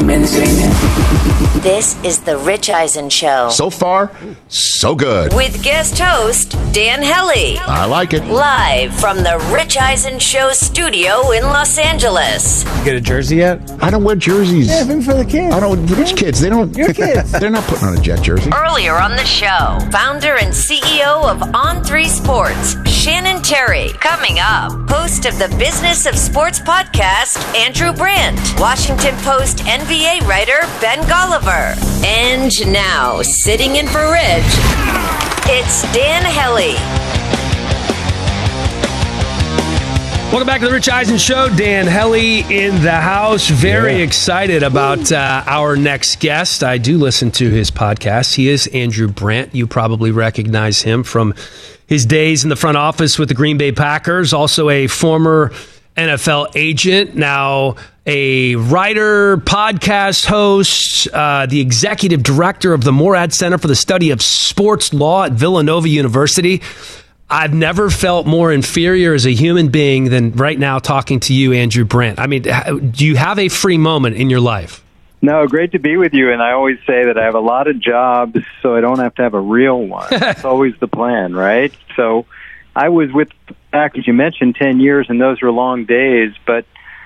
come insane. This is The Rich Eisen Show. So far, so good. With guest host, Dan Hellie. I like it. Live from The Rich Eisen Show studio in Los Angeles. You get a jersey yet? I don't wear jerseys. Yeah, maybe for the kids. I don't. Which kids? They don't. Your kids. They're not putting on a Jet jersey. Earlier on the show, founder and CEO of On3 Sports, Shannon Terry. Coming up, host of the Business of Sports podcast, Andrew Brandt. Washington Post NBA writer, Ben Golliver. And now, sitting in for Rich, it's Dan Hellie. Welcome back to the Rich Eisen Show. Dan Hellie in the house. Very excited about our next guest. I do listen to his podcast. He is Andrew Brandt. You probably recognize him from his days in the front office with the Green Bay Packers. Also a former NFL agent, now a writer, podcast host, the executive director of the Morad Center for the Study of Sports Law at Villanova University. I've never felt more inferior as a human being than right now talking to you, Andrew Brandt. I mean, do you have a free moment in your life? No, great to be with you. And I always say that I have a lot of jobs, so I don't have to have a real one. That's always the plan, right? So I was with, as you mentioned, 10 years, and those were long days. But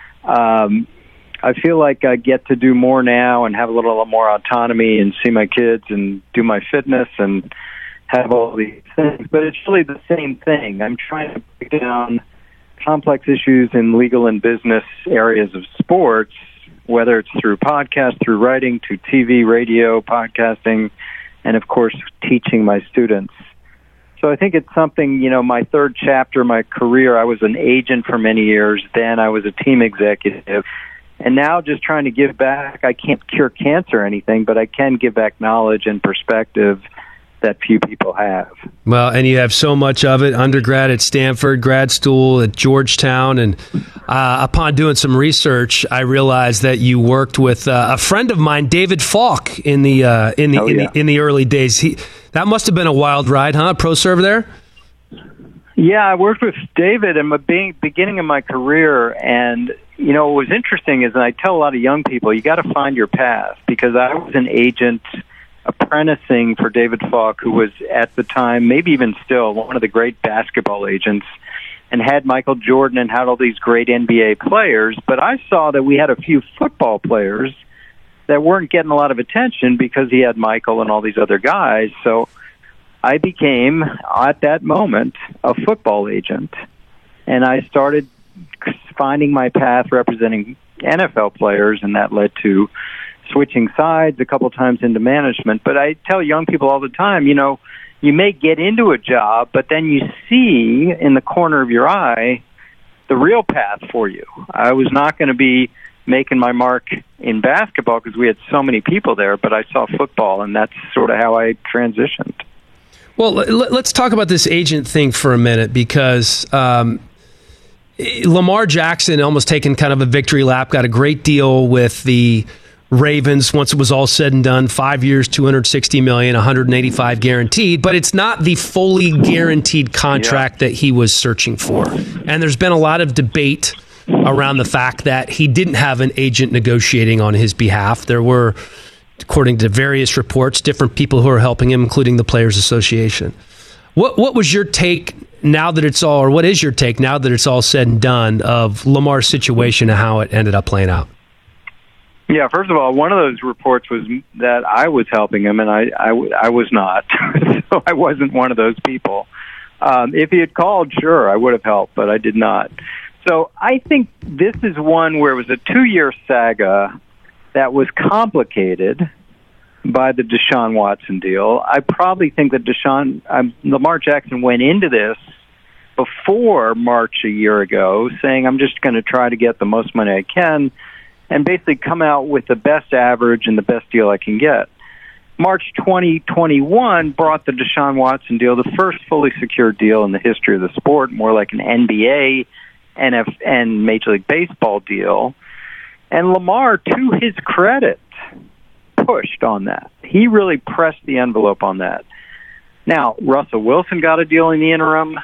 I feel like I get to do more now and have a little more autonomy and see my kids and do my fitness and have all these things. But it's really the same thing. I'm trying to break down complex issues in legal and business areas of sports, whether it's through podcasts, through writing, to TV, radio, podcasting, and, of course, teaching my students. So I think it's something, my third chapter of my career, I was an agent for many years. Then I was a team executive. And now just trying to give back. I can't cure cancer or anything, but I can give back knowledge and perspective that few people have. Well, and you have so much of it, undergrad at Stanford, grad school at Georgetown, and upon doing some research, I realized that you worked with a friend of mine, David Falk, in the early days. That must have been a wild ride, huh? Pro serve there? Yeah, I worked with David in the beginning of my career, and what was interesting is, and I tell a lot of young people, you got to find your path, because I was an agent apprenticing for David Falk, who was at the time, maybe even still, one of the great basketball agents, and had Michael Jordan and had all these great NBA players. But I saw that we had a few football players that weren't getting a lot of attention because he had Michael and all these other guys. So I became, at that moment, a football agent, and I started finding my path representing NFL players, and that led to switching sides a couple times into management. But I tell young people all the time, you may get into a job, but then you see in the corner of your eye the real path for you. I was not going to be making my mark in basketball because we had so many people there, but I saw football, and that's sort of how I transitioned. Well, let's talk about this agent thing for a minute, because Lamar Jackson almost taken kind of a victory lap, got a great deal with the Ravens once it was all said and done. 5 years, $260 million, $185 guaranteed, but it's not the fully guaranteed contract that he was searching for. And there's been a lot of debate around the fact that he didn't have an agent negotiating on his behalf. There were, according to various reports, different people who are helping him, including the Players Association. What was your take now that it's all, or what is your take now that it's all said and done, of Lamar's situation and how it ended up playing out? Yeah, first of all, one of those reports was that I was helping him, and I was not. So I wasn't one of those people. If he had called, sure, I would have helped, but I did not. So I think this is one where it was a 2-year saga that was complicated by the Deshaun Watson deal. I probably think that Lamar Jackson went into this before March a year ago, saying, I'm just going to try to get the most money I can, and basically come out with the best average and the best deal I can get. March 2021 brought the Deshaun Watson deal, the first fully secured deal in the history of the sport, more like an NBA and Major League Baseball deal. And Lamar, to his credit, pushed on that. He really pressed the envelope on that. Now, Russell Wilson got a deal in the interim.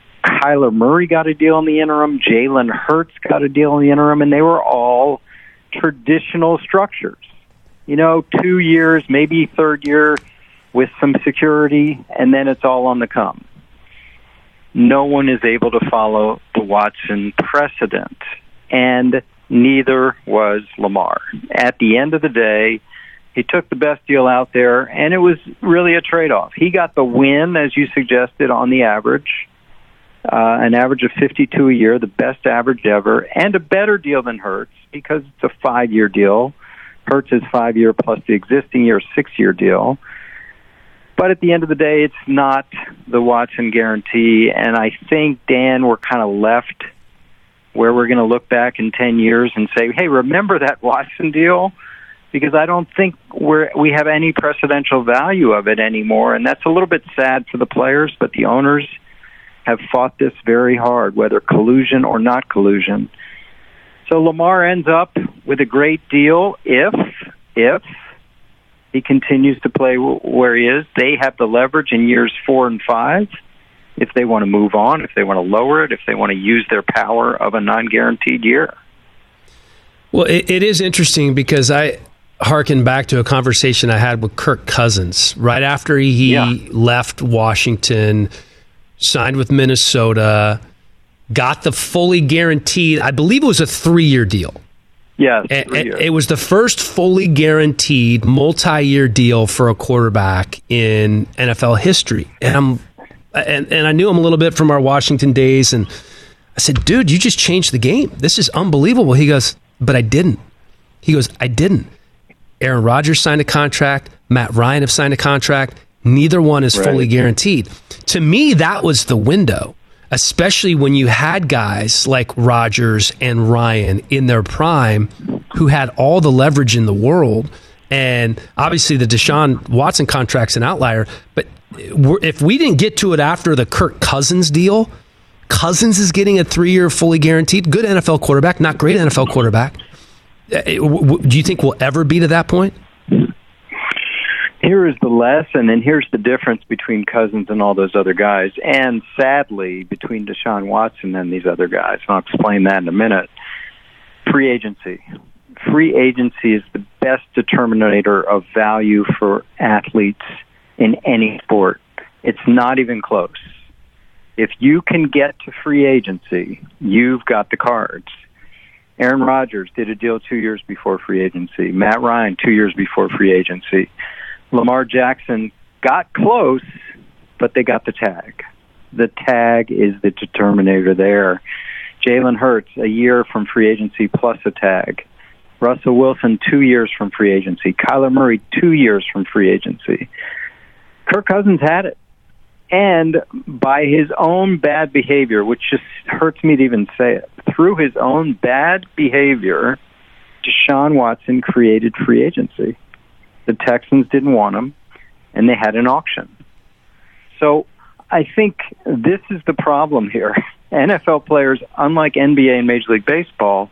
Kyler Murray got a deal in the interim. Jalen Hurts got a deal in the interim, and they were all traditional structures. 2 years, maybe third year with some security, and then it's all on the come. No one is able to follow the Watson precedent, and neither was Lamar. At the end of the day, he took the best deal out there, and it was really a trade-off. He got the win, as you suggested, on the average, an average of 52 a year, the best average ever, and a better deal than Hurts because it's a 5-year deal. Hurts is 5-year plus the existing year 6-year deal. But at the end of the day, it's not the Watson guarantee, and I think, Dan, we're kind of left where we're going to look back in 10 years and say, hey, remember that Watson deal? Because I don't think we have any precedential value of it anymore, and that's a little bit sad for the players, but the owners have fought this very hard, whether collusion or not collusion. So Lamar ends up with a great deal if he continues to play where he is. They have the leverage in years 4 and 5 if they want to move on, if they want to lower it, if they want to use their power of a non-guaranteed year. Well, it is interesting because I harken back to a conversation I had with Kirk Cousins right after he left Washington, signed with Minnesota, got the fully guaranteed, I believe it was a 3-year deal. Yeah, it was the first fully guaranteed multi-year deal for a quarterback in NFL history. And I knew him a little bit from our Washington days, and I said, dude, you just changed the game. This is unbelievable. He goes, but I didn't. He goes, I didn't. Aaron Rodgers signed a contract. Matt Ryan have signed a contract. Neither one is fully guaranteed. To me, that was the window, especially when you had guys like Rodgers and Ryan in their prime who had all the leverage in the world. And obviously the Deshaun Watson contract's an outlier. But if we didn't get to it after the Kirk Cousins deal, Cousins is getting a 3-year fully guaranteed. Good NFL quarterback, not great NFL quarterback. Do you think we'll ever be to that point? Here is the lesson, and here's the difference between Cousins and all those other guys, and sadly, between Deshaun Watson and these other guys. And I'll explain that in a minute. Free agency. Free agency is the best determinator of value for athletes in any sport. It's not even close. If you can get to free agency, you've got the cards. Aaron Rodgers did a deal 2 years before free agency. Matt Ryan, 2 years before free agency. Lamar Jackson got close, but they got the tag. The tag is the determinator there. Jalen Hurts, a year from free agency plus a tag. Russell Wilson, 2 years from free agency. Kyler Murray, 2 years from free agency. Kirk Cousins had it. And by his own bad behavior, which just hurts me to even say it, through his own bad behavior, Deshaun Watson created free agency. The Texans didn't want him, and they had an auction. So I think this is the problem here. NFL players, unlike NBA and Major League Baseball,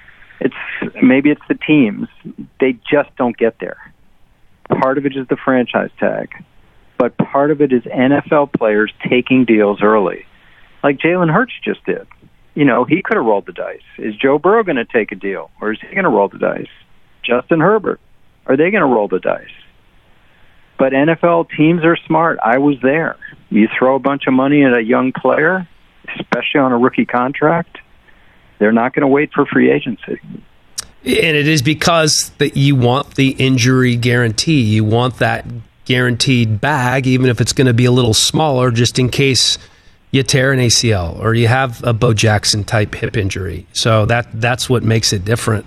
maybe it's the teams. They just don't get there. Part of it is the franchise tag, but part of it is NFL players taking deals early, like Jalen Hurts just did. He could have rolled the dice. Is Joe Burrow going to take a deal, or is he going to roll the dice? Justin Herbert. Are they going to roll the dice? But NFL teams are smart. I was there. You throw a bunch of money at a young player, especially on a rookie contract, they're not going to wait for free agency. And it is because that you want the injury guarantee. You want that guaranteed bag, even if it's going to be a little smaller, just in case you tear an ACL or you have a Bo Jackson type hip injury. So that's what makes it different.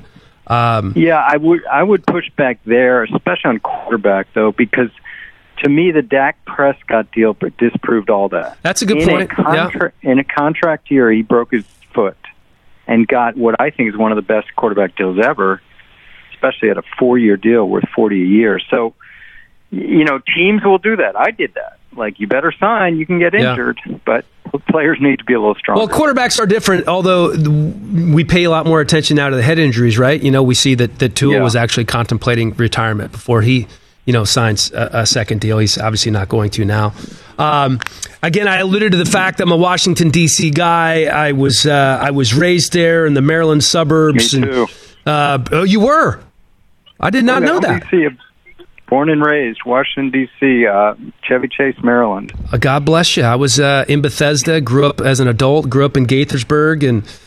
I would push back there, especially on quarterback, though, because to me, the Dak Prescott deal disproved all that. That's a good point. In a contract year, he broke his foot and got what I think is one of the best quarterback deals ever, especially at a 4-year deal worth $40 a year. So, teams will do that. I did that. Like, you better sign, you can get injured, but players need to be a little stronger. Well, quarterbacks are different, although we pay a lot more attention now to the head injuries, right? We see that Tua was actually contemplating retirement before he, signs a second deal. He's obviously not going to now. Again, I alluded to the fact I'm a Washington, D.C. guy. I was raised there in the Maryland suburbs. Me too. Oh, you were? I did not know that. DC, born and raised, Washington, D.C., Chevy Chase, Maryland. God bless you. I was in Bethesda, grew up as an adult, grew up in Gaithersburg,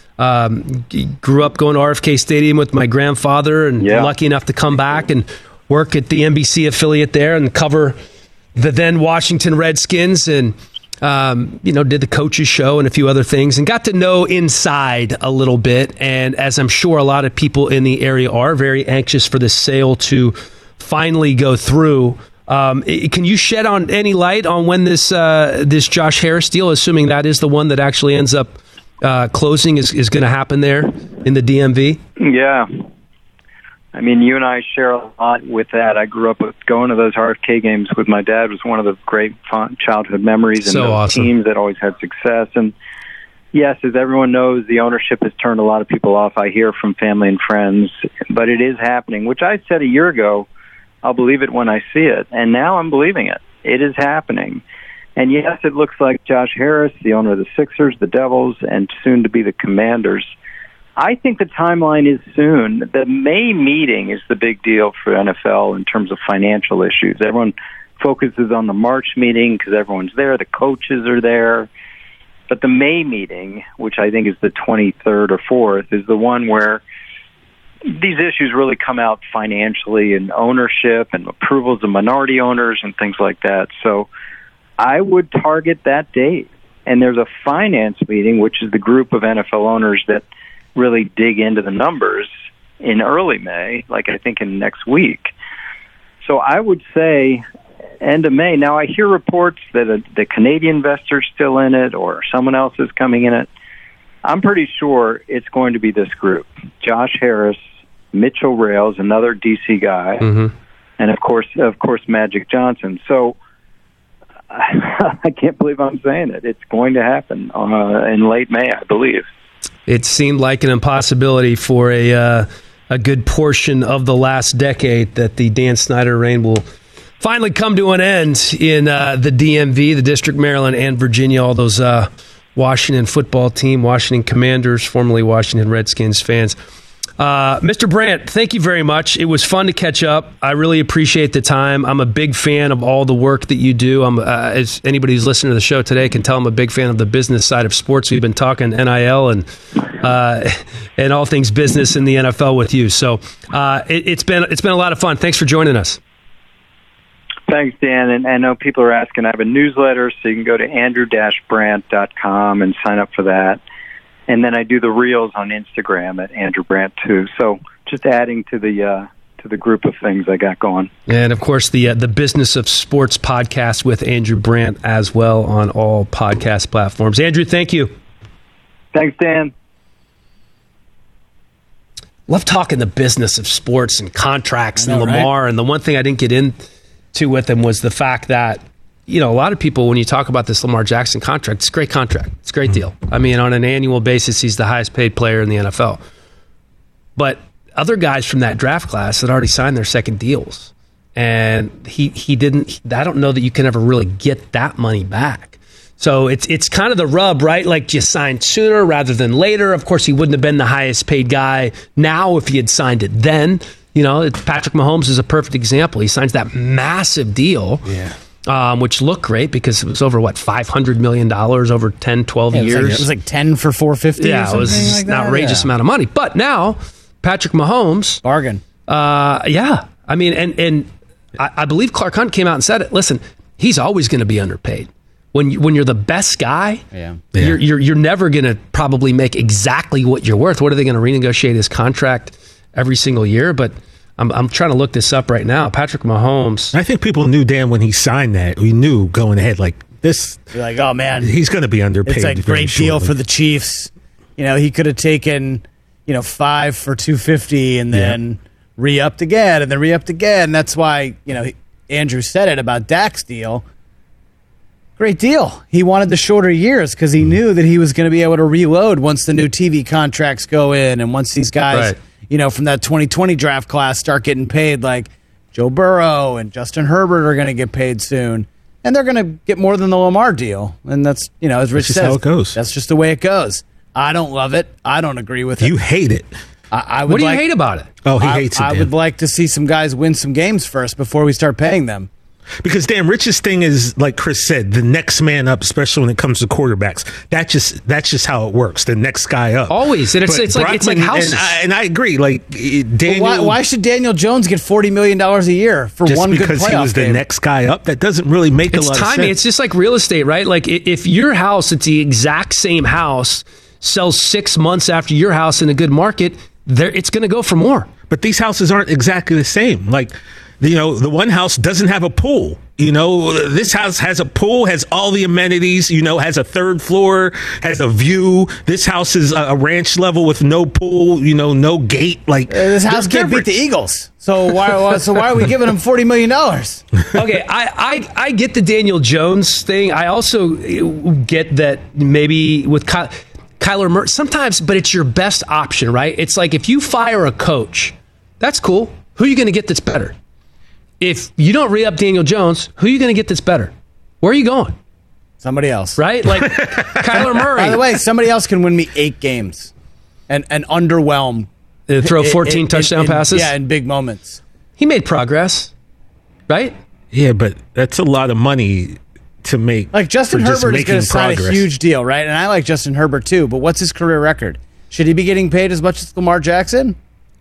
and grew up going to RFK Stadium with my grandfather, and lucky enough to come back and work at the NBC affiliate there and cover the then Washington Redskins, and did the coaches show and a few other things, and got to know inside a little bit. And as I'm sure a lot of people in the area are, very anxious for this sale to finally go through. Can you shed on any light on when this Josh Harris deal, assuming that is the one that actually ends up closing, is going to happen there in the DMV? Yeah. I mean, you and I share a lot with that. I grew up going to those RFK games with my dad. Was one of the great childhood memories. And so awesome. Teams that always had success. And yes, as everyone knows, the ownership has turned a lot of people off. I hear from family and friends, but it is happening, which I said a year ago. I'll believe it when I see it. And now I'm believing it. It is happening. And yes, it looks like Josh Harris, the owner of the Sixers, the Devils, and soon to be the Commanders. I think the timeline is soon. The May meeting is the big deal for NFL in terms of financial issues. Everyone focuses on the March meeting because everyone's there. The coaches are there. But the May meeting, which I think is the 23rd or 4th, is the one where these issues really come out financially, and ownership and approvals of minority owners and things like that. So I would target that date. And there's a finance meeting, which is the group of NFL owners that really dig into the numbers in early May, like I think in next week. So I would say end of May. Now I hear reports that the Canadian investor's still in it or someone else is coming in it. I'm pretty sure it's going to be this group. Josh Harris, Mitchell Rales, another DC guy, and of course Magic Johnson. So I can't believe I'm saying it. It's going to happen in late May, I believe. It seemed like an impossibility for a good portion of the last decade that the Dan Snyder reign will finally come to an end in the DMV, the District, Maryland, and Virginia. All those Washington football team, Washington Commanders, formerly Washington Redskins fans. Mr. Brandt, thank you very much. It was fun to catch up. I really appreciate the time. I'm a big fan of all the work that you do. As anybody who's listening to the show today can tell, I'm a big fan of the business side of sports. We've been talking NIL and all things business in the NFL with you. So it's been a lot of fun. Thanks for joining us. Thanks, Dan. And I know people are asking. I have a newsletter, so you can go to andrew-brandt.com and sign up for that. And then I do the reels on Instagram at Andrew Brandt too. So just adding to the group of things I got going. And of course the Business of Sports podcast with Andrew Brandt as well on all podcast platforms. Andrew, thank you. Thanks, Dan. Love talking the business of sports and contracts and Lamar. Right? And the one thing I didn't get into with him was the fact that, a lot of people, when you talk about this Lamar Jackson contract, it's a great contract. It's a great deal. I mean, on an annual basis, he's the highest paid player in the NFL. But other guys from that draft class had already signed their second deals. And he didn't. I don't know that you can ever really get that money back. So it's kind of the rub, right? Like, you signed sooner rather than later. Of course, he wouldn't have been the highest paid guy now if he had signed it then. Patrick Mahomes is a perfect example. He signs that massive deal. Yeah. Which looked great because it was over, $500 million over 10, 12 years. It was like 10 for $450. Yeah, it was an outrageous amount of money. But now, Patrick Mahomes. Bargain. Yeah. I mean, and I believe Clark Hunt came out and said it. Listen, he's always going to be underpaid. When you're the best guy, you're never going to probably make exactly what you're worth. What are they going to renegotiate his contract every single year? But I'm trying to look this up right now. Patrick Mahomes. I think people knew, Dan, when he signed that, we knew going ahead, like this. You're like, oh man, he's going to be underpaid. It's a great deal for the Chiefs. He could have taken, 5 for $250 and then re-upped again and then re-upped again. That's why, Andrew said it about Dak's deal. Great deal. He wanted the shorter years because he knew that he was going to be able to reload once the new TV contracts go in and once these guys. Right. From that 2020 draft class start getting paid, like Joe Burrow and Justin Herbert are going to get paid soon. And they're going to get more than the Lamar deal. And that's, as Rich says, how it goes. That's just the way it goes. I don't love it. I don't agree with it. You hate it. I would What do you hate about it? Oh, he hates it. I Dan. would like to see some guys win some games first before we start paying them. Because Dan, Rich's thing is, like Chris said, the next man up, especially when it comes to quarterbacks. That's just how it works. The next guy up. Always. And it's like Brockman, houses. And I agree. Like Daniel, Why should Daniel Jones get $40 million a year for just one good because playoff he was the game? next guy up? That doesn't really make It's a lot timing. of sense. It's just like real estate, right? Like if your house, it's the exact same house, sells 6 months after your house in a good market, it's going to go for more. But these houses aren't exactly the same. Like, the one house doesn't have a pool. This house has a pool, has all the amenities, has a third floor, has a view. This house is a ranch level with no pool, no gate. Like, This house can't beat the Eagles. So why are we giving him $40 million? Okay, I get the Daniel Jones thing. I also get that maybe with Kyler Murray, sometimes, but it's your best option, right? It's like if you fire a coach, that's cool. Who are you going to get that's better? If you don't re-up Daniel Jones, who are you going to get that's better? Where are you going? Somebody else. Right? Like Kyler Murray. By the way, somebody else can win me 8 games and underwhelm. Throw 14 touchdown passes? Yeah, in big moments. He made progress, right? Yeah, but that's a lot of money to make. Like Justin for just Herbert is going to making sign a progress. huge deal, right? And I like Justin Herbert too, but what's his career record? Should he be getting paid as much as Lamar Jackson?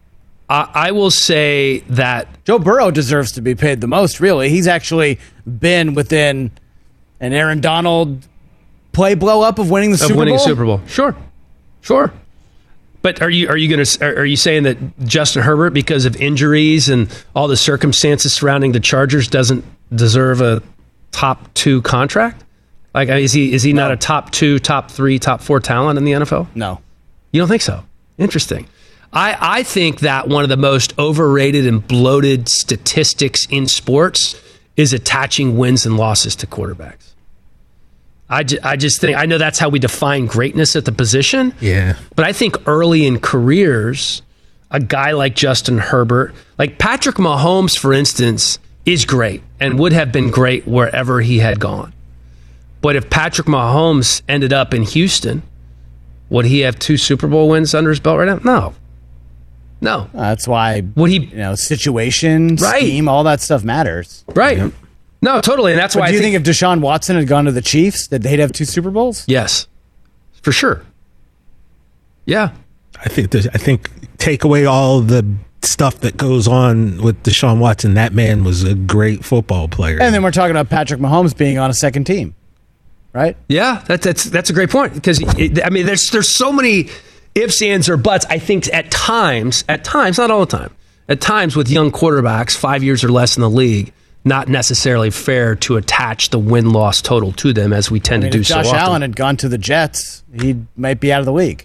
I will say that Joe Burrow deserves to be paid the most, really. He's actually been within an Aaron Donald play blow up of winning the Super Bowl. a Super Bowl. Sure. But are you saying that Justin Herbert, because of injuries and all the circumstances surrounding the Chargers, doesn't deserve a top 2 contract? Like, is he not a top 2, top 3, top 4 talent in the NFL? No. You don't think so? Interesting. I think that one of the most overrated and bloated statistics in sports is attaching wins and losses to quarterbacks. I just think, I know that's how we define greatness at the position. Yeah. But I think early in careers, a guy like Justin Herbert, like Patrick Mahomes, for instance, is great and would have been great wherever he had gone. But if Patrick Mahomes ended up in Houston, would he have 2 Super Bowl wins under his belt right now? No. That's why Would he? situation, scheme, all that stuff matters. Right. Yep. No, totally. And that's why do you think if Deshaun Watson had gone to the Chiefs, that they'd have 2 Super Bowls? Yes. For sure. Yeah. I think take away all the stuff that goes on with Deshaun Watson. That man was a great football player. And then we're talking about Patrick Mahomes being on a second team, right? Yeah, that's a great point, because there's so many ifs, ands, or buts. I think at times, not all the time, at times with young quarterbacks, 5 years or less in the league, not necessarily fair to attach the win-loss total to them, as we tend to do so often. If Josh Allen had gone to the Jets, he might be out of the league.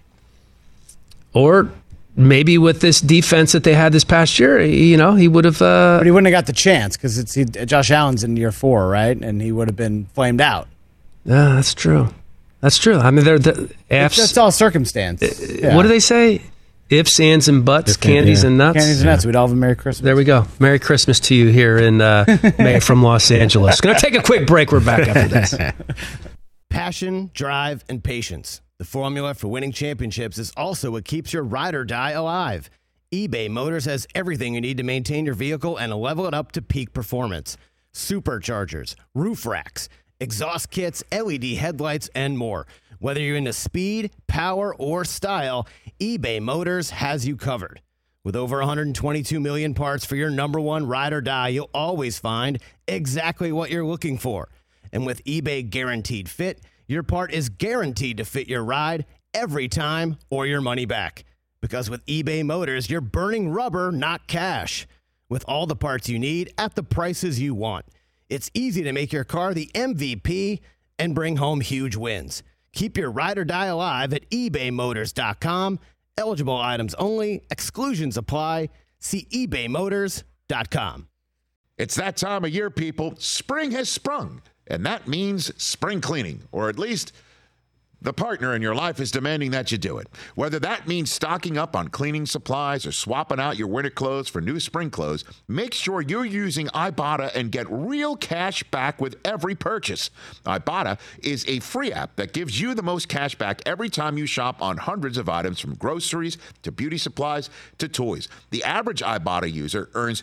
Or maybe with this defense that they had this past year, he would have. But he wouldn't have got the chance because Josh Allen's in year 4, right? And he would have been flamed out. Yeah, that's true. That's true. I mean, that's all circumstance. What do they say? Ifs, ands, and buts, candies and nuts. Candies and nuts. We'd all have a Merry Christmas. There we go. Merry Christmas to you here in May from Los Angeles. Going to take a quick break. We're back after this. Passion, drive, and patience. The formula for winning championships is also what keeps your ride or die alive. eBay Motors has everything you need to maintain your vehicle and level it up to peak performance. Superchargers, roof racks, exhaust kits, LED headlights, and more. Whether you're into speed, power, or style, eBay Motors has you covered. With over 122 million parts for your number one ride or die, you'll always find exactly what you're looking for. And with eBay Guaranteed Fit, your part is guaranteed to fit your ride every time or your money back. Because with eBay Motors, you're burning rubber, not cash. With all the parts you need at the prices you want. It's easy to make your car the MVP and bring home huge wins. Keep your ride or die alive at ebaymotors.com. Eligible items only. Exclusions apply. See ebaymotors.com. It's that time of year, people. Spring has sprung, and that means spring cleaning, or at least The partner in your life is demanding that you do it. Whether that means stocking up on cleaning supplies or swapping out your winter clothes for new spring clothes, make sure you're using Ibotta and get real cash back with every purchase. Ibotta is a free app that gives you the most cash back every time you shop on hundreds of items, from groceries to beauty supplies to toys. The average Ibotta user earns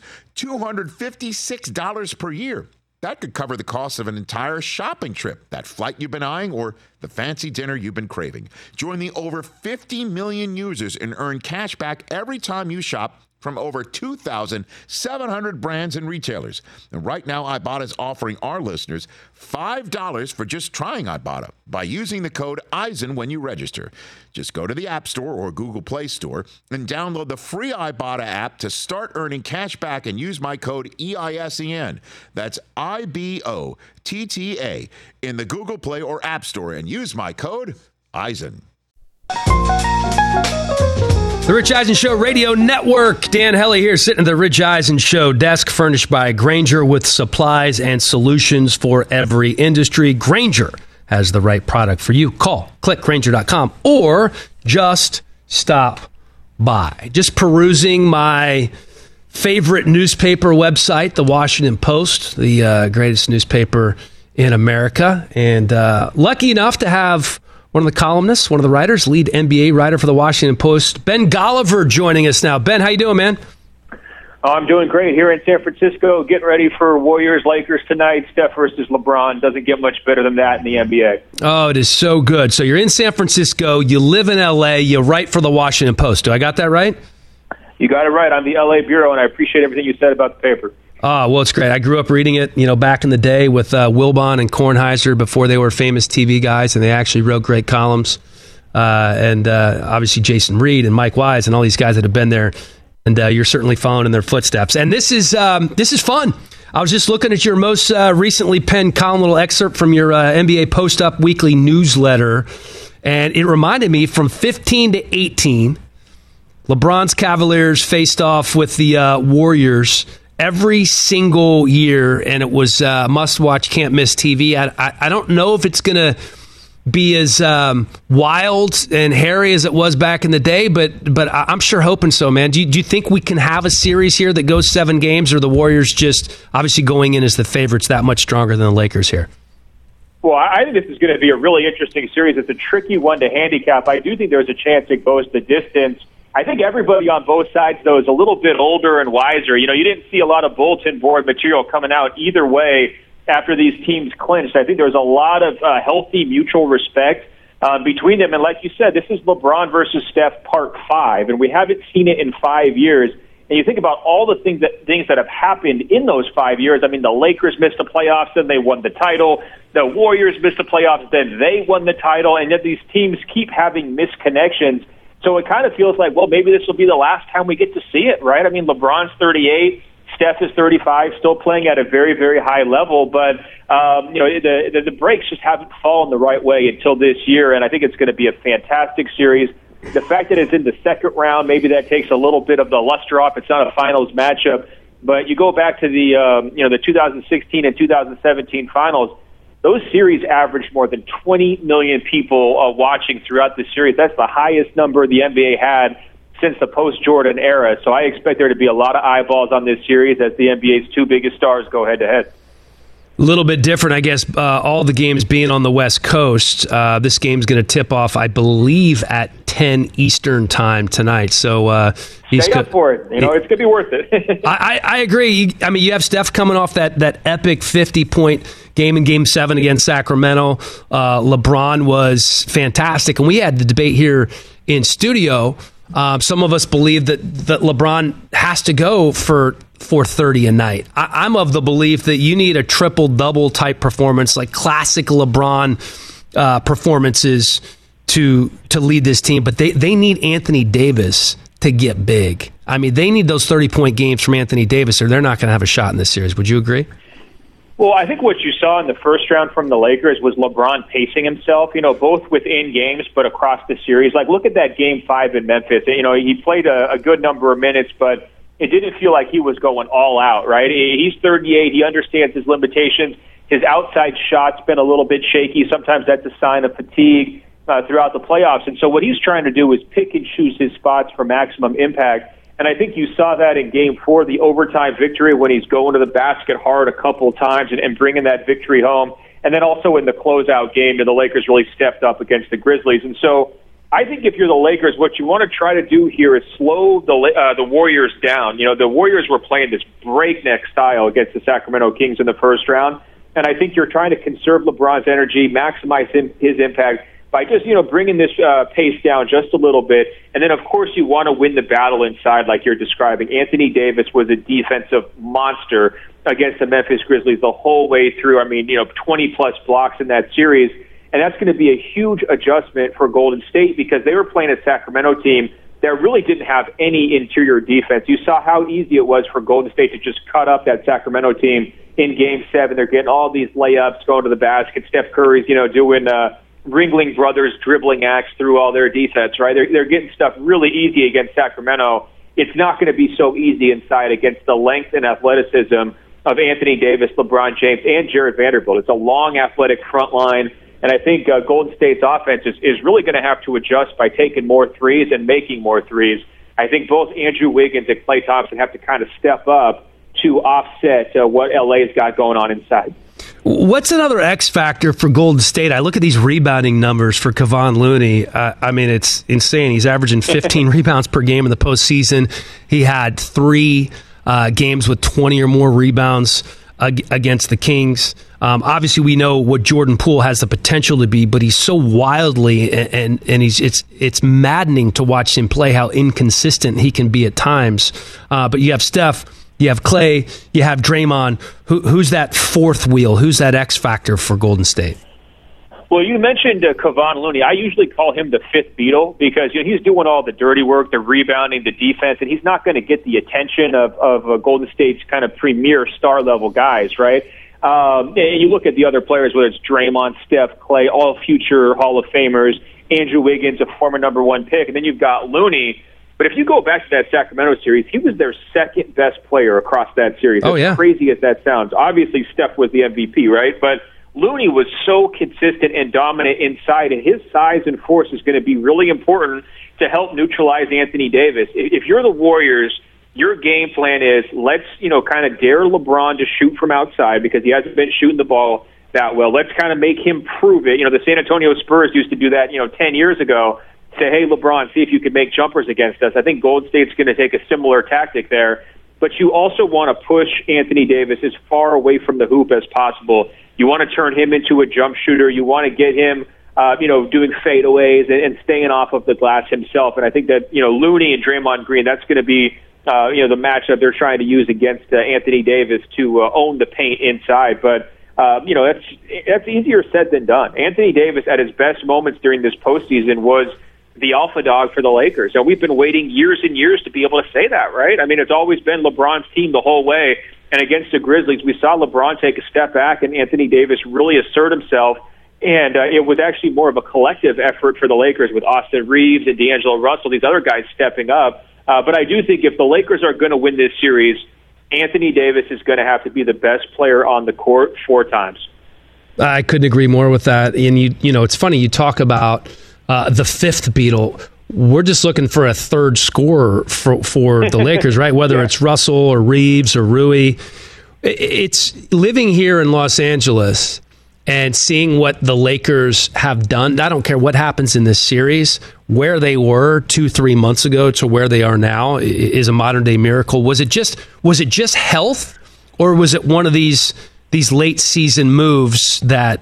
$256 per year. That could cover the cost of an entire shopping trip, that flight you've been eyeing, or the fancy dinner you've been craving. Join the over 50 million users and earn cash back every time you shop from over 2,700 brands and retailers. And right now, Ibotta is offering our listeners $5 for just trying Ibotta by using the code EISEN when you register. Just go to the App Store or Google Play Store and download the free Ibotta app to start earning cash back and use my code EISEN. That's IBOTTA in the Google Play or App Store and use my code EISEN. The Rich Eisen Show Radio Network. Dan Hellie here, sitting at the Rich Eisen Show desk, furnished by Grainger with supplies and solutions for every industry. Grainger has the right product for you. Click Grainger.com, or just stop by. Just perusing my favorite newspaper website, the Washington Post, the greatest newspaper in America. And lucky enough to have one of the columnists, one of the writers, lead NBA writer for the Washington Post, Ben Golliver, joining us now. Ben, how you doing, man? Oh, I'm doing great here in San Francisco, getting ready for Warriors-Lakers tonight. Steph versus LeBron. Doesn't get much better than that in the NBA. Oh, it is so good. So you're in San Francisco, you live in L.A., you write for the Washington Post. Do I got that right? You got it right. I'm the L.A. bureau, and I appreciate everything you said about the paper. Oh, well, it's great. I grew up reading it, back in the day with Wilbon and Kornheiser before they were famous TV guys, and they actually wrote great columns. And obviously Jason Reed and Mike Wise and all these guys that have been there, and you're certainly following in their footsteps. And this is fun. I was just looking at your most recently penned column, little excerpt from your NBA Post-Up Weekly newsletter, and it reminded me from 15 to 18, LeBron's Cavaliers faced off with the Warriors every single year, and it was must-watch, can't-miss TV. I don't know if it's going to be as wild and hairy as it was back in the day, but I'm sure hoping so, man. Do you think we can have a series here that goes 7 games, or the Warriors just obviously going in as the favorites that much stronger than the Lakers here? Well, I think this is going to be a really interesting series. It's a tricky one to handicap. I do think there's a chance it goes the distance. I think everybody on both sides, though, is a little bit older and wiser. You didn't see a lot of bulletin board material coming out either way after these teams clinched. I think there's a lot of healthy mutual respect between them. And like you said, this is LeBron versus Steph Part 5, and we haven't seen it in 5 years. And you think about all the things that have happened in those 5 years. I mean, the Lakers missed the playoffs, then they won the title. The Warriors missed the playoffs, then they won the title. And yet these teams keep having misconnections. So it kind of feels like, well, maybe this will be the last time we get to see it, right? I mean, LeBron's 38, Steph is 35, still playing at a very, very high level, but the breaks just haven't fallen the right way until this year, and I think it's going to be a fantastic series. The fact that it's in the second round, maybe that takes a little bit of the luster off. It's not a finals matchup, but you go back to the 2016 and 2017 finals. Those series averaged more than 20 million people watching throughout the series. That's the highest number the NBA had since the post-Jordan era. So I expect there to be a lot of eyeballs on this series as the NBA's 2 biggest stars go head-to-head. A little bit different, I guess, all the games being on the West Coast. This game's going to tip off, I believe, at 10 Eastern time tonight. So stay up for it. It's going to be worth it. I agree. You have Steph coming off that epic 50-point game in Game 7 against Sacramento. LeBron was fantastic. And we had the debate here in studio. Some of us believe that LeBron has to go for 430 a night. I'm of the belief that you need a triple-double type performance, like classic LeBron performances to lead this team. But they need Anthony Davis to get big. They need those 30-point games from Anthony Davis, or they're not going to have a shot in this series. Would you agree? Well, I think what you saw in the first round from the Lakers was LeBron pacing himself, both within games but across the series. Like, look at that Game 5 in Memphis. He played a good number of minutes, but it didn't feel like he was going all out, right? He's 38. He understands his limitations. His outside shot's been a little bit shaky. Sometimes that's a sign of fatigue. throughout the playoffs. And so what he's trying to do is pick and choose his spots for maximum impact. And I think you saw that in Game 4, the overtime victory, when he's going to the basket hard a couple of times and bringing that victory home. And then also in the closeout game, the Lakers really stepped up against the Grizzlies. And so I think if you're the Lakers, what you want to try to do here is slow the Warriors down. You know, the Warriors were playing this breakneck style against the Sacramento Kings in the first round. And I think you're trying to conserve LeBron's energy, maximize his impact by just, bringing this pace down just a little bit. And then, of course, you want to win the battle inside like you're describing. Anthony Davis was a defensive monster against the Memphis Grizzlies the whole way through. 20-plus blocks in that series. And that's going to be a huge adjustment for Golden State because they were playing a Sacramento team that really didn't have any interior defense. You saw how easy it was for Golden State to just cut up that Sacramento team in Game 7. They're getting all these layups, going to the basket. Steph Curry's, doing Ringling Brothers dribbling acts through all their defense, right? They're getting stuff really easy against Sacramento. It's not going to be so easy inside against the length and athleticism of Anthony Davis, LeBron James, and Jared Vanderbilt. It's a long, athletic front line, and I think Golden State's offense is really going to have to adjust by taking more threes and making more threes. I think both Andrew Wiggins and Klay Thompson have to kind of step up to offset what LA's got going on inside. What's another X factor for Golden State? I look at these rebounding numbers for Kevon Looney. It's insane. He's averaging 15 rebounds per game in the postseason. He had 3 games with 20 or more rebounds against the Kings. Obviously, we know what Jordan Poole has the potential to be, but he's so wildly and it's maddening to watch him play, how inconsistent he can be at times. But you have Steph, you have Klay, you have Draymond. Who's that fourth wheel? Who's that X factor for Golden State? Well, you mentioned Kevon Looney. I usually call him the fifth Beatle because he's doing all the dirty work, the rebounding, the defense, and he's not going to get the attention of Golden State's kind of premier star-level guys, right? And you look at the other players, whether it's Draymond, Steph, Klay, all future Hall of Famers, Andrew Wiggins, a former number 1 pick, and then you've got Looney. But if you go back to that Sacramento series, he was their second-best player across that series. As crazy as that sounds. Obviously, Steph was the MVP, right? But Looney was so consistent and dominant inside, and his size and force is going to be really important to help neutralize Anthony Davis. If you're the Warriors, your game plan is let's, kind of dare LeBron to shoot from outside because he hasn't been shooting the ball that well. Let's kind of make him prove it. The San Antonio Spurs used to do that, 10 years ago. Say, hey, LeBron, see if you can make jumpers against us. I think Golden State's going to take a similar tactic there. But you also want to push Anthony Davis as far away from the hoop as possible. You want to turn him into a jump shooter. You want to get him, doing fadeaways and staying off of the glass himself. And I think that, Looney and Draymond Green, that's going to be, the matchup they're trying to use against Anthony Davis to own the paint inside. But, that's easier said than done. Anthony Davis, at his best moments during this postseason, was the alpha dog for the Lakers. Now, we've been waiting years and years to be able to say that, right? It's always been LeBron's team the whole way. And against the Grizzlies, we saw LeBron take a step back and Anthony Davis really assert himself. And it was actually more of a collective effort for the Lakers with Austin Reeves and D'Angelo Russell, these other guys stepping up. But I do think if the Lakers are going to win this series, Anthony Davis is going to have to be the best player on the court 4 times. I couldn't agree more with that. And, it's funny, you talk about the fifth Beatle. We're just looking for a third scorer for the Lakers, right? Whether it's Russell or Reeves or Rui. It's living here in Los Angeles and seeing what the Lakers have done. I don't care what happens in this series. Where they were 2-3 months ago to where they are now is a modern day miracle. Was it just health, or was it one of these late season moves that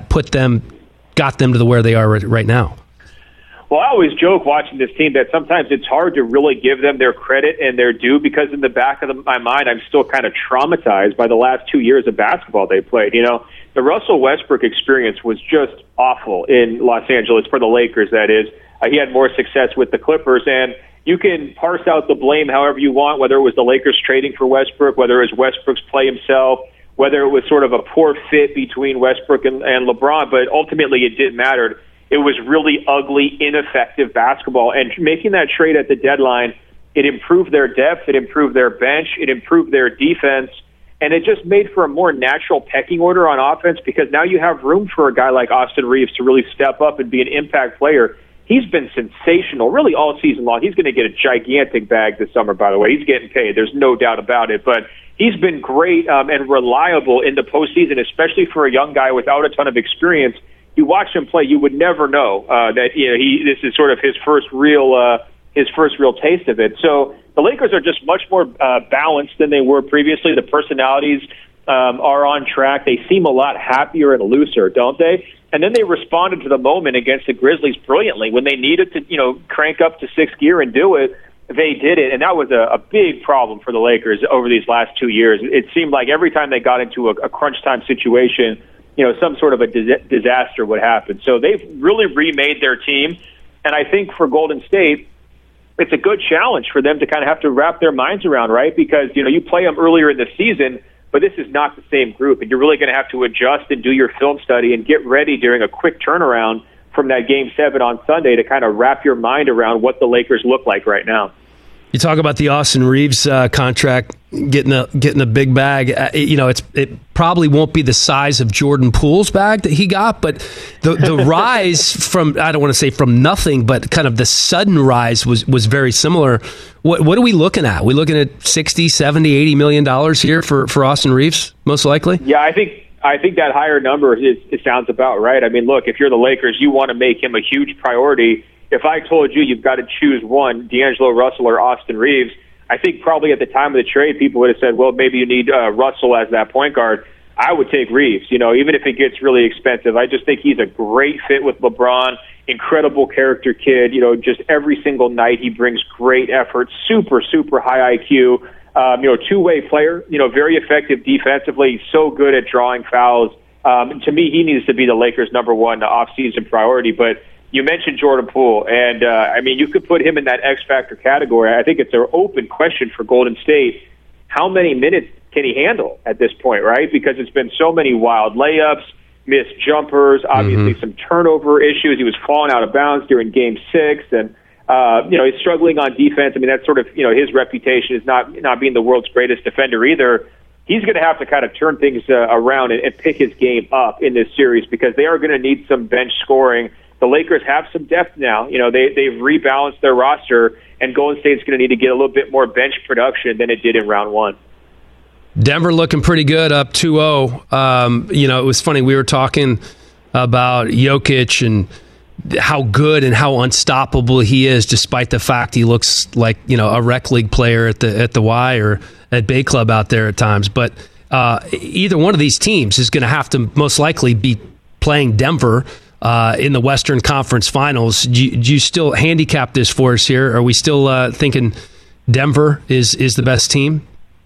got them to where they are right now? Well, I always joke watching this team that sometimes it's hard to really give them their credit and their due because in the back of my mind, I'm still kind of traumatized by the last 2 years of basketball they played. The Russell Westbrook experience was just awful in Los Angeles for the Lakers, that is. He had more success with the Clippers, and you can parse out the blame however you want, whether it was the Lakers trading for Westbrook, whether it was Westbrook's play himself, whether it was sort of a poor fit between Westbrook and LeBron, but ultimately it didn't matter. It was really ugly, ineffective basketball. And making that trade at the deadline, it improved their depth, it improved their bench, it improved their defense. And it just made for a more natural pecking order on offense because now you have room for a guy like Austin Reeves to really step up and be an impact player. He's been sensational really all season long. He's going to get a gigantic bag this summer, by the way. He's getting paid. There's no doubt about it. But he's been great and reliable in the postseason, especially for a young guy without a ton of experience. You watch him play, you would never know that this is sort of his first real taste of it. So the Lakers are just much more balanced than they were previously. The personalities are on track. They seem a lot happier and looser, don't they? And then they responded to the moment against the Grizzlies brilliantly. When they needed to, crank up to sixth gear and do it, they did it. And that was a big problem for the Lakers over these last 2 years. It seemed like every time they got into a crunch time situation, some sort of a disaster would happen. So they've really remade their team. And I think for Golden State, it's a good challenge for them to kind of have to wrap their minds around, right? Because, you play them earlier in the season, but this is not the same group. And you're really going to have to adjust and do your film study and get ready during a quick turnaround from that Game 7 on Sunday to kind of wrap your mind around what the Lakers look like right now. You talk about the Austin Reeves contract getting a big bag. It probably won't be the size of Jordan Poole's bag that he got, but the rise from, I don't want to say from nothing, but kind of the sudden rise was very similar. What are we looking at? We looking at $60, $70, $80 million here for Austin Reeves, most likely? Yeah, I think that higher number it sounds about right. I mean, look, if you're the Lakers, you want to make him a huge priority. If I told you you've got to choose one, D'Angelo Russell or Austin Reeves, I think probably at the time of the trade, people would have said, well, maybe you need Russell as that point guard. I would take Reeves, even if it gets really expensive. I just think he's a great fit with LeBron, incredible character kid. Just every single night he brings great effort, super, super high IQ, two-way player, very effective defensively, so good at drawing fouls. To me, he needs to be the Lakers' number one off-season priority, but you mentioned Jordan Poole, and you could put him in that X-Factor category. I think it's an open question for Golden State. How many minutes can he handle at this point, right? Because it's been so many wild layups, missed jumpers, obviously some turnover issues. He was falling out of bounds during Game 6, and he's struggling on defense. I mean, that's sort of his reputation is not being the world's greatest defender either. He's going to have to kind of turn things around and pick his game up in this series because they are going to need some bench scoring. The Lakers have some depth now. They've rebalanced their roster, and Golden State's going to need to get a little bit more bench production than it did in round one. Denver looking pretty good, up 2-0. It was funny. We were talking about Jokic and how good and how unstoppable he is, despite the fact he looks like a rec league player at the Y or at Bay Club out there at times. But either one of these teams is going to have to most likely be playing Denver in the Western Conference Finals. Do you still handicap this for us here? Are we still thinking Denver is the best team?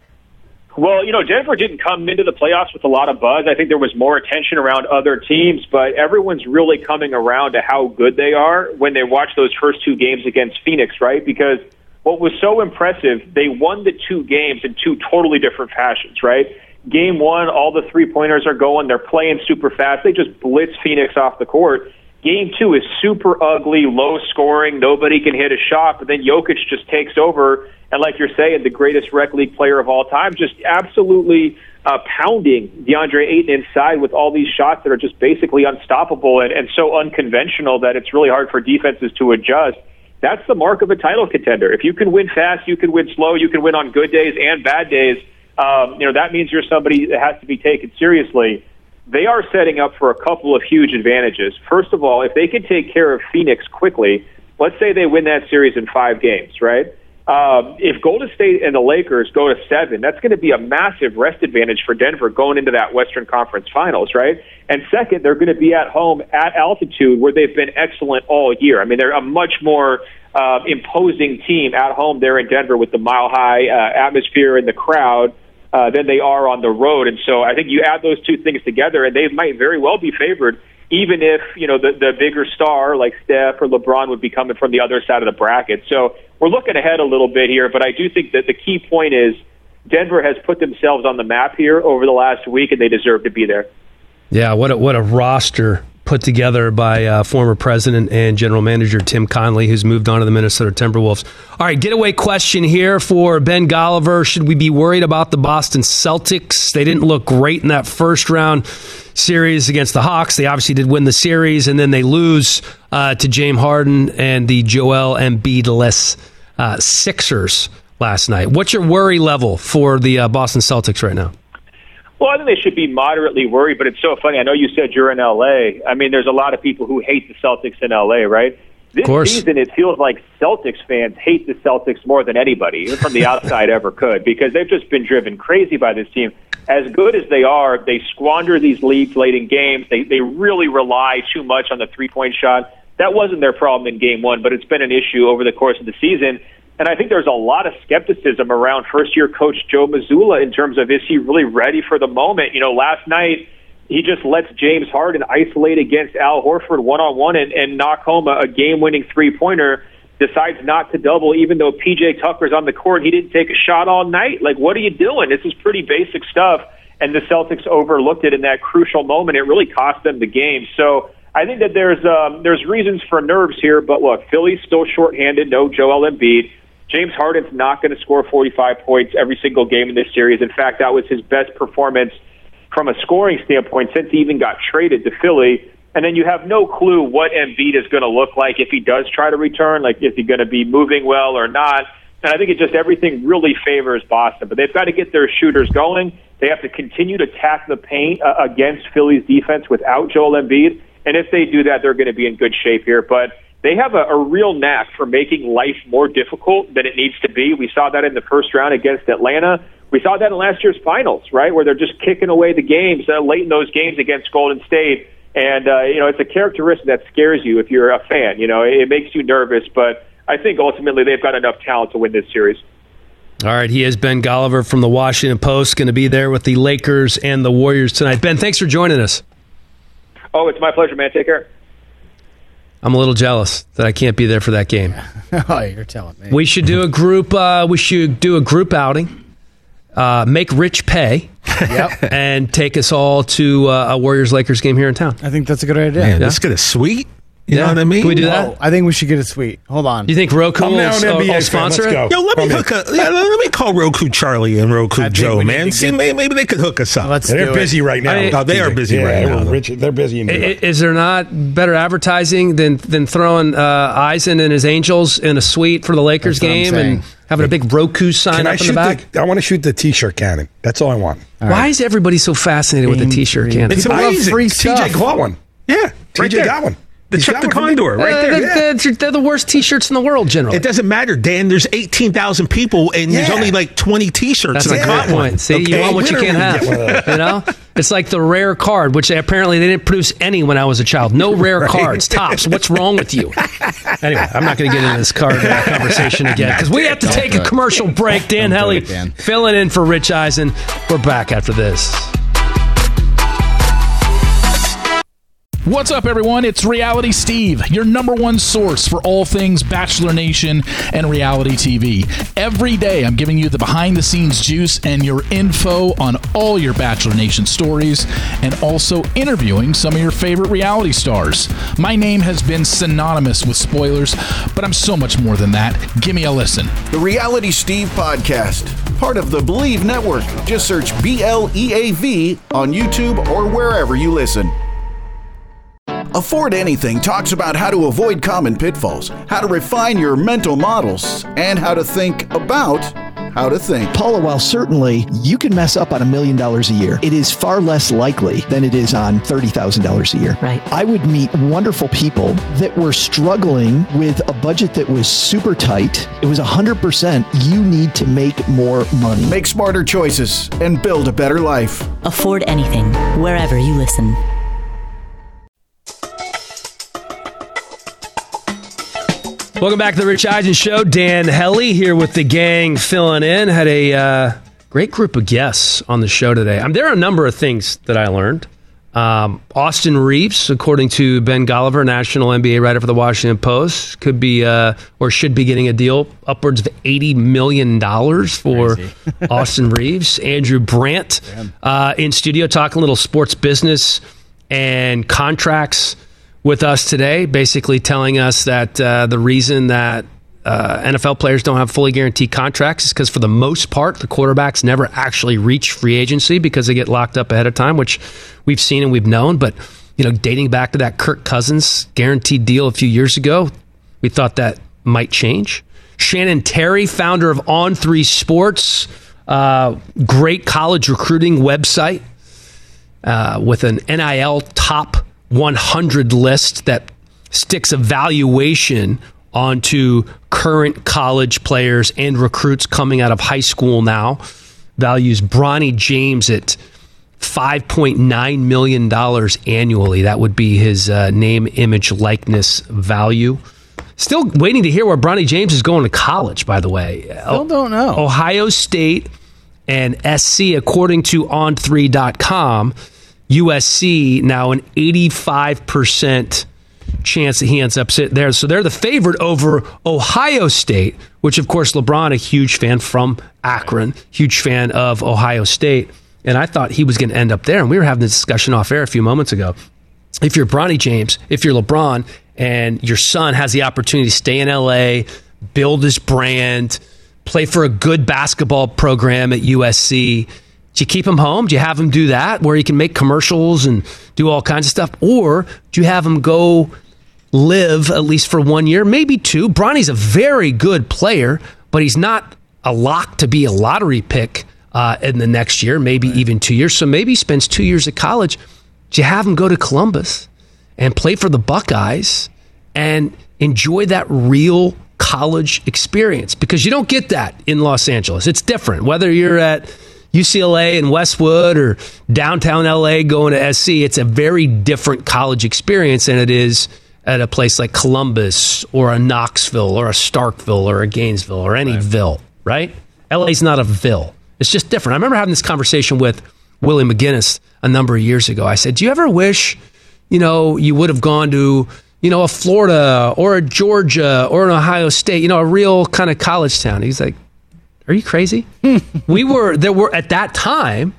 Well, Denver didn't come into the playoffs with a lot of buzz. I think there was more attention around other teams, but everyone's really coming around to how good they are when they watch those first two games against Phoenix, right? Because what was so impressive, they won the two games in two totally different fashions, right? Game 1, all the three-pointers are going. They're playing super fast. They just blitz Phoenix off the court. Game 2 is super ugly, low scoring. Nobody can hit a shot. But then Jokic just takes over. And like you're saying, the greatest rec league player of all time, just absolutely pounding DeAndre Ayton inside with all these shots that are just basically unstoppable and so unconventional that it's really hard for defenses to adjust. That's the mark of a title contender. If you can win fast, you can win slow, you can win on good days and bad days. That means you're somebody that has to be taken seriously. They are setting up for a couple of huge advantages. First of all, if they can take care of Phoenix quickly, let's say they win that series in 5 games, right? If Golden State and the Lakers go to 7, that's going to be a massive rest advantage for Denver going into that Western Conference Finals, right? And second, they're going to be at home at altitude where they've been excellent all year. I mean, they're a much more imposing team at home there in Denver with the mile-high atmosphere and the crowd than they are on the road. And so I think you add those two things together, and they might very well be favored, even if, the bigger star like Steph or LeBron would be coming from the other side of the bracket. So we're looking ahead a little bit here, but I do think that the key point is Denver has put themselves on the map here over the last week, and they deserve to be there. Yeah, what a roster put together by former president and general manager Tim Connelly, who's moved on to the Minnesota Timberwolves. All right, getaway question here for Ben Golliver. Should we be worried about the Boston Celtics? They didn't look great in that first round series against the Hawks. They obviously did win the series, and then they lose to James Harden and the Joel Embiid-less Sixers last night. What's your worry level for the Boston Celtics right now? Well, I think they should be moderately worried, but it's so funny. I know you said you're in L.A. I mean, there's a lot of people who hate the Celtics in L.A., right? This season, it feels like Celtics fans hate the Celtics more than anybody, even from the outside ever could, because they've just been driven crazy by this team. As good as they are, they squander these leads late in games. They really rely too much on the three-point shot. That wasn't their problem in Game 1, but it's been an issue over the course of the season. And I think there's a lot of skepticism around first-year coach Joe Mazzulla in terms of, is he really ready for the moment? You know, last night he just lets James Harden isolate against Al Horford one-on-one and knock home a game-winning three-pointer, decides not to double even though P.J. Tucker's on the court. He didn't take a shot all night. Like, what are you doing? This is pretty basic stuff, and the Celtics overlooked it in that crucial moment. It really cost them the game. So I think that there's reasons for nerves here, but look, Philly's still shorthanded, no Joel Embiid. James Harden's not going to score 45 points every single game in this series. In fact, that was his best performance from a scoring standpoint since he even got traded to Philly. And then you have no clue what Embiid is going to look like if he does try to return, like is he going to be moving well or not. And I think it just everything really favors Boston. But they've got to get their shooters going. They have to continue to tack the paint against Philly's defense without Joel Embiid. And if they do that, they're going to be in good shape here. But they have a real knack for making life more difficult than it needs to be. We saw that in the first round against Atlanta. We saw that in last year's finals, right, where they're just kicking away the games late in those games against Golden State. And, it's a characteristic that scares you if you're a fan. You know, it makes you nervous. But I think ultimately they've got enough talent to win this series. All right, he is Ben Golliver from the Washington Post, going to be there with the Lakers and the Warriors tonight. Ben, thanks for joining us. Oh, it's my pleasure, man. Take care. I'm a little jealous that I can't be there for that game. Oh, you're telling me. We should do a group. Outing. Make Rich pay. Yep. And take us all to a Warriors-Lakers game here in town. I think that's a good idea. Man, let's get a suite. You know what I mean? Can we do that? Oh, I think we should get a suite. Hold on. Do you think Roku will sponsor it? Yo, let me call Roku Charlie and Roku Joe, man. See, maybe they could hook us up. They're busy right now. They are busy right now. They're busy in New York. Is there not better advertising than throwing Eisen and his Angels in a suite for the Lakers game and having a big Roku sign up in the back? I want to shoot the T-shirt cannon. That's all I want. Why is everybody so fascinated with the T-shirt cannon? It's amazing. TJ got one. Yeah, TJ got one. The Chuck the Condor, right there. They're the worst T-shirts in the world, generally. It doesn't matter, Dan. There's 18,000 people, and there's only like 20 T-shirts. That's a good point. See, you want what you can't have. You know, it's like the rare card, which apparently they didn't produce any when I was a child. No rare cards, tops. What's wrong with you? Anyway, I'm not going to get into this card conversation again because we have to take a commercial break. Dan Hellie filling in for Rich Eisen. We're back after this. What's up, everyone? It's Reality Steve, your number one source for all things Bachelor Nation and reality TV. Every day, I'm giving you the behind-the-scenes juice and your info on all your Bachelor Nation stories and also interviewing some of your favorite reality stars. My name has been synonymous with spoilers, but I'm so much more than that. Give me a listen. The Reality Steve Podcast, part of the Believe Network. Just search BLEAV on YouTube or wherever you listen. Afford Anything talks about how to avoid common pitfalls, how to refine your mental models, and how to think about how to think. Paula, while certainly you can mess up on $1 million a year, it is far less likely than it is on $30,000 a year. Right. I would meet wonderful people that were struggling with a budget that was super tight. It was 100% you need to make more money. Make smarter choices and build a better life. Afford Anything, wherever you listen. Welcome back to the Rich Eisen Show. Dan Hellie here with the gang filling in. Had a great group of guests on the show today. There are a number of things that I learned. Austin Reeves, according to Ben Golliver, national NBA writer for the Washington Post, could be or should be getting a deal upwards of $80 million for Austin Reeves. Andrew Brandt in studio talking a little sports business and contracts. with us today, basically telling us that the reason that NFL players don't have fully guaranteed contracts is because for the most part, the quarterbacks never actually reach free agency because they get locked up ahead of time, which we've seen and we've known. But, dating back to that Kirk Cousins guaranteed deal a few years ago, we thought that might change. Shannon Terry, founder of On3 Sports, great college recruiting website with an NIL top 100 list that sticks a valuation onto current college players and recruits coming out of high school now. Values Bronny James at $5.9 million annually. That would be his name, image, likeness value. Still waiting to hear where Bronny James is going to college, by the way. Still don't know. Ohio State and SC, according to on3.com, USC now an 85% chance that he ends up sitting there. So they're the favorite over Ohio State, which, of course, LeBron, a huge fan from Akron, huge fan of Ohio State. And I thought he was going to end up there. And we were having this discussion off air a few moments ago. If you're Bronny James, if you're LeBron, and your son has the opportunity to stay in LA, build his brand, play for a good basketball program at USC, do you keep him home? Do you have him do that where he can make commercials and do all kinds of stuff? Or do you have him go live at least for 1 year, maybe two? Bronny's a very good player, but he's not a lock to be a lottery pick in the next year, maybe even 2 years. So maybe he spends 2 years at college. Do you have him go to Columbus and play for the Buckeyes and enjoy that real college experience? Because you don't get that in Los Angeles. It's different. Whether you're at UCLA in Westwood or downtown LA going to SC, it's a very different college experience than it is at a place like Columbus or a Knoxville or a Starkville or a Gainesville or any ville, right? LA's not a ville. It's just different. I remember having this conversation with Willie McGinnis a number of years ago. I said, do you ever wish, you would have gone to, a Florida or a Georgia or an Ohio State, a real kind of college town? He's like, are you crazy? There were at that time,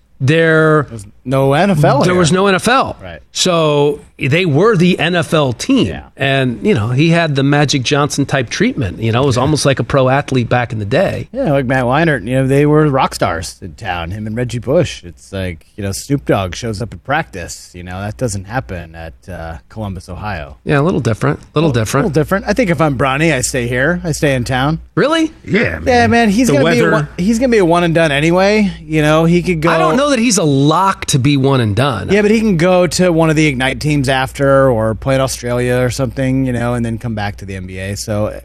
there was no NFL. There was no NFL. Right. So they were the NFL team. Yeah. And, he had the Magic Johnson type treatment. It was almost like a pro athlete back in the day. Yeah, like Matt Leinart, they were rock stars in town, him and Reggie Bush. It's like, Snoop Dogg shows up at practice. That doesn't happen at Columbus, Ohio. Yeah, a little different. A little different. I think if I'm Bronny, I stay here. I stay in town. Really? Yeah, man. Yeah, man. He's gonna be a one and done anyway. He could go. I don't know that he's a lock to be one and done. Yeah, but he can go to one of the Ignite teams after, or play in Australia or something, and then come back to the NBA. So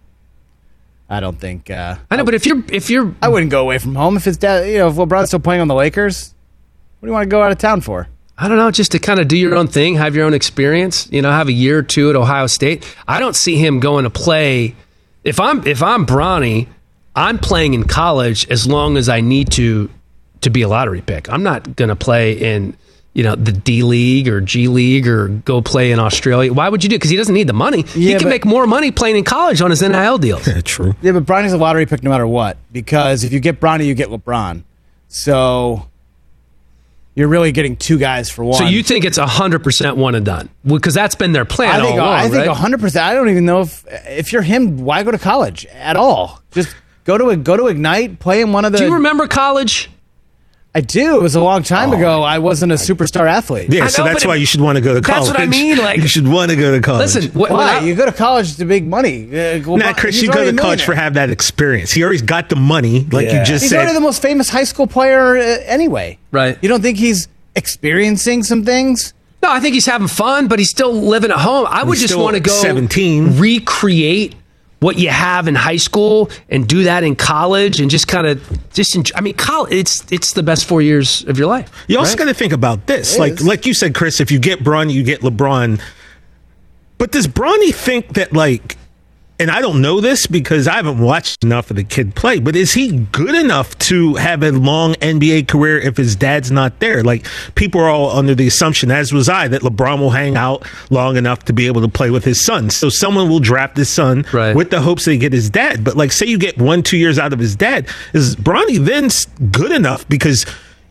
I don't think. I know, but if you're, I wouldn't go away from home if his dad. If LeBron's still playing on the Lakers, what do you want to go out of town for? I don't know, just to kind of do your own thing, have your own experience. Have a year or two at Ohio State. I don't see him going to play. If I'm Bronny, I'm playing in college as long as I need to be a lottery pick. I'm not going to play in, the D League or G League or go play in Australia. Why would you do it? Because he doesn't need the money. He can make more money playing in college on his NIL deals. Yeah, true. Yeah, but Bronny's a lottery pick no matter what. Because if you get Bronny, you get LeBron. So you're really getting two guys for one. So you think it's 100% one and done? Because that's been their plan all along, I think right? 100%. I don't even know if you're him, why go to college at all? Just go to Ignite, play in one of the... Do you remember college? I do. It was a long time ago. I wasn't a superstar athlete. Yeah, so that's why you should want to go to college. That's what I mean. You should want to go to college. Listen, why? You go to college to make money. Chris, you go to college for have that experience. He already got the money, like you just he's said. He's already the most famous high school player anyway. Right. You don't think he's experiencing some things? No, I think he's having fun, but he's still living at home. I would just want to go 17. Recreate what you have in high school and do that in college and just kind of enjoy. I mean, college, it's the best 4 years of your life. You also got to think about this. Like you said, Chris, if you get Bronny, you get LeBron. But does Bronny think that, and I don't know this because I haven't watched enough of the kid play, but is he good enough to have a long NBA career if his dad's not there? People are all under the assumption, as was I, that LeBron will hang out long enough to be able to play with his son. So someone will draft his son with the hopes they get his dad. But say you get 1-2 years out of his dad, is Bronny then good enough? Because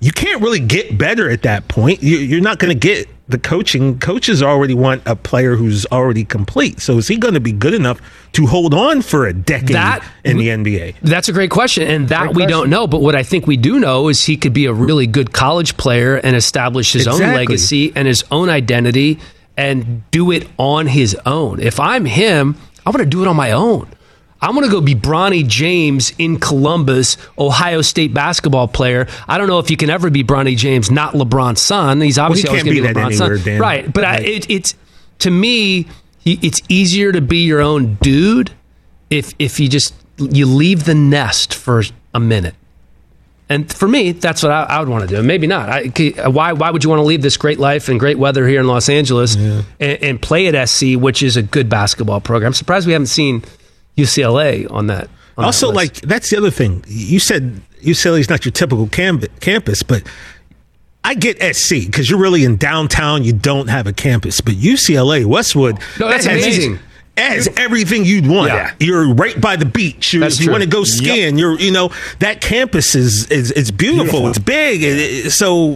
you can't really get better at that point. You're not going to get the coaching. Coaches already want a player who's already complete. So is he going to be good enough to hold on for a decade in the NBA? That's a great question, and that we don't know. But what I think we do know is he could be a really good college player and establish his own legacy and his own identity and do it on his own. If I'm him, I want to do it on my own. I want to go be Bronny James in Columbus, Ohio State basketball player. I don't know if you can ever be Bronny James, not LeBron's son. He's obviously always going to be LeBron's son. Dan. Right, but it's to me, it's easier to be your own dude if you leave the nest for a minute. And for me, that's what I would want to do. Maybe not. Why would you want to leave this great life and great weather here in Los Angeles and play at SC, which is a good basketball program? I'm surprised we haven't seen UCLA on that. Also, like, that's the other thing. You said UCLA is not your typical campus, but I get SC because you're really in downtown. You don't have a campus, but UCLA, Westwood, that's amazing. Has everything you'd want. Yeah. You're right by the beach. If you want to go skiing, that campus is beautiful. It's big. So,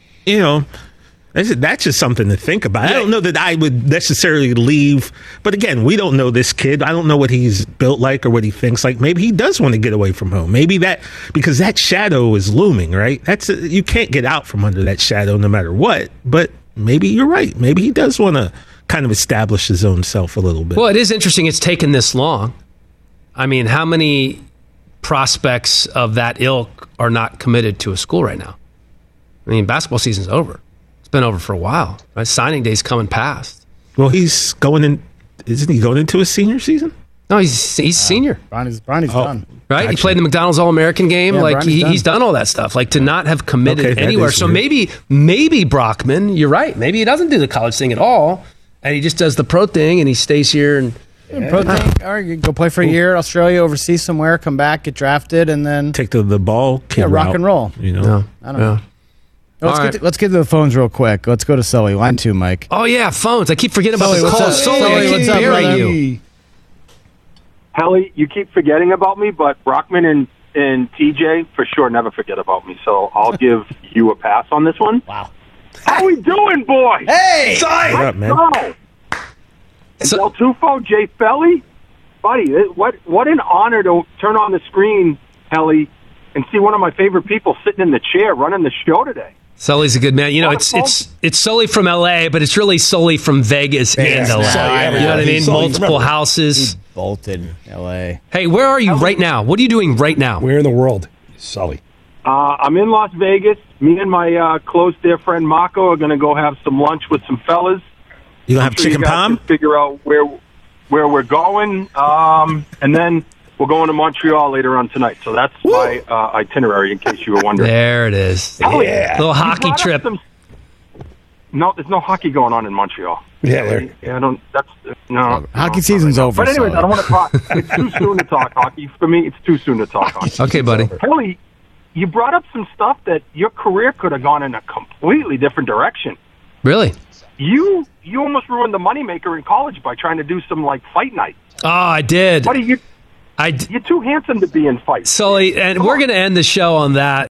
that's just something to think about. I don't know that I would necessarily leave. But again, we don't know this kid. I don't know what he's built like or what he thinks like. Maybe he does want to get away from home. Maybe because that shadow is looming, right? You can't get out from under that shadow no matter what. But maybe you're right. Maybe he does want to kind of establish his own self a little bit. Well, it is interesting it's taken this long. I mean, how many prospects of that ilk are not committed to a school right now? I mean, basketball season's over. It's been over for a while. Right? Signing day's coming past. Well, he's going in. Isn't he going into his senior season? No, he's senior. Bronny's done. Right? Gotcha. He played in the McDonald's All-American game. Yeah, he's done all that stuff. Like, to not have committed anywhere. So maybe Brockman, you're right. Maybe he doesn't do the college thing at all. And he just does the pro thing, and he stays here. And pro thing, or you go play for a year, Australia, overseas somewhere, come back, get drafted, and then take the ball, rock and roll. I don't know. Let's get to the phones real quick. Let's go to Sully. Line 2, Mike. Oh yeah, phones. I keep forgetting about the calls. Sully, I keep burying you. Helly, you keep forgetting about me, but Brockman and TJ for sure never forget about me. So I'll give you a pass on this one. Wow. How we doing, boys? Hey! What up, man? Del Tufo, Jay Felly? Buddy, what an honor to turn on the screen, Helly, and see one of my favorite people sitting in the chair running the show today. Sully's a good man. It's Sully from LA, but it's really Sully from Vegas and LA. You know what I mean? Multiple houses. He bolted LA. Hey, where are you right now? What are you doing right now? Where in the world, Sully? I'm in Las Vegas. Me and my close dear friend Marco are going to go have some lunch with some fellas. You going to have chicken palm? Figure out where we're going, and then we're going to Montreal later on tonight. So that's my itinerary, in case you were wondering. There it is. Yeah. Little hockey trip. No, there's no hockey going on in Montreal. Yeah, hockey season's over. But anyways, I don't want to talk. It's too soon to talk hockey. For me, it's too soon to talk hockey. Okay, buddy. Helly, you brought up some stuff that your career could have gone in a completely different direction. Really? You almost ruined the moneymaker in college by trying to do some fight night. Oh, I did. Buddy, you're too handsome to be in fights. Sully, and we're going to end the show on that.